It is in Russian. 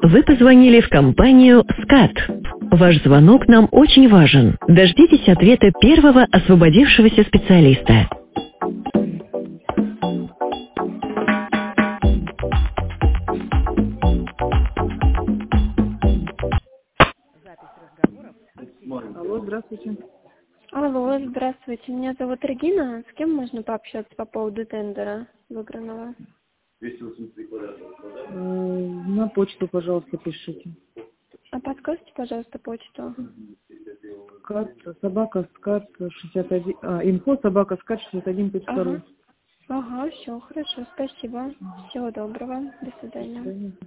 Вы позвонили в компанию «СКАТ». Ваш звонок нам очень важен. Дождитесь ответа первого освободившегося специалиста. Алло, здравствуйте. Алло, здравствуйте. Меня зовут Регина. С кем можно пообщаться по поводу тендера выигранного? На почту, пожалуйста, пишите. А подскажите, пожалуйста, почту. Скат, собака, скат, 61, инфо, собака, скат, 61.ру. Ага, все, хорошо, спасибо. Всего доброго. До свидания.